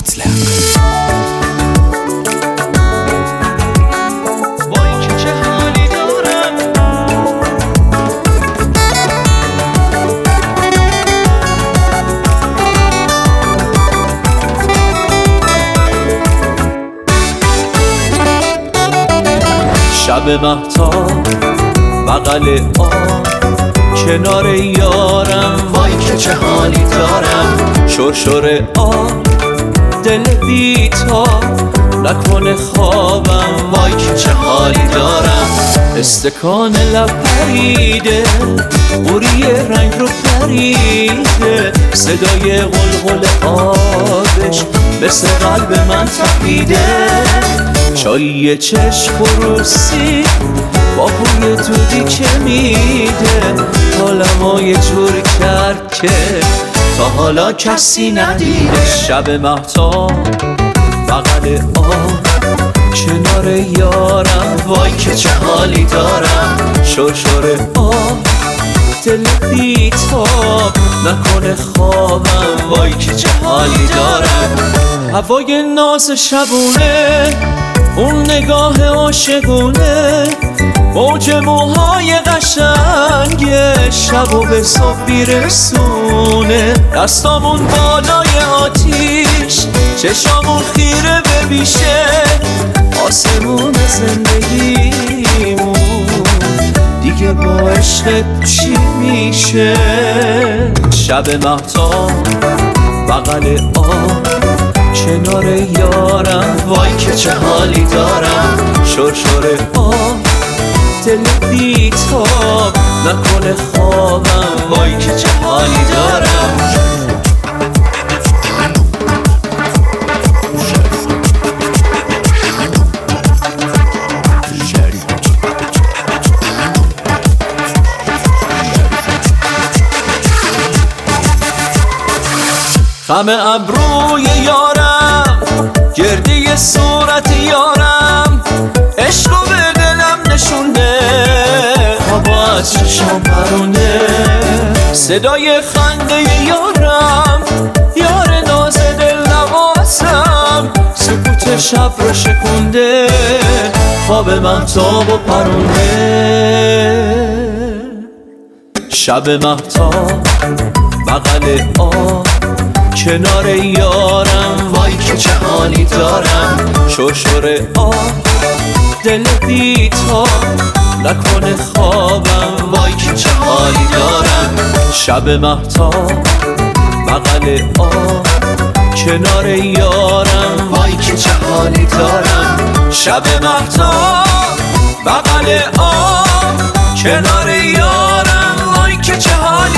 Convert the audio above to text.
مطلق. وای که چه حالی دارم، شب مهتاب بغل آب کنار یارم، وای که چه حالی دارم. شرشر آب دل بیتاب نکنه خوابم، وای که چه حالی دارم. استکان لب پریده قوری رنگ رو پریده، صدای غلغل آبش مثل قلب من تپیده. چای چشم خروسی با بوی دودی که میده، حالمو یه جور کرد که تا حالا کسی ندیده. شب مهتاب بغل آب کنار یارم، وای که چه حالی دارم. شرشر آب دل بیتاب نکنه خوابم، وای که چه حالی دارم. هوای ناز شبونه، اون نگاه عاشقونه، موج موهای قشنگ شب و به صبح میرسونه. دستامون بالای آتیش، چشامون خیره به بیشه، آسمون زندگیمون دیگه با عشقت چی میشه. شب مهتاب بغل آب کنار یارم، وای که چه حالی دارم. شرشر آب دل بیتاب نکنه خوابم، وای که چه حالی دارم. خم ابروی یارم، گردی صورت یارم، عشقو به دلم نشونه، خوابا از چشم پرونه. صدای خنده یارم، یار ناز دل نوازم، سکوت شب رو شکونده، خواب مهتاب و پرونه. شب مهتاب بغل آب کنار یارم، وای که چه حالی دارم. شرشر آب دل بیتاب نکنه خوابم، وای که چه حالی دارم. شب مهتاب بغل آب کنار یارم، وای که چه حالی دارم. شب مهتاب بغل آب کنار یارم، وای که چه حالی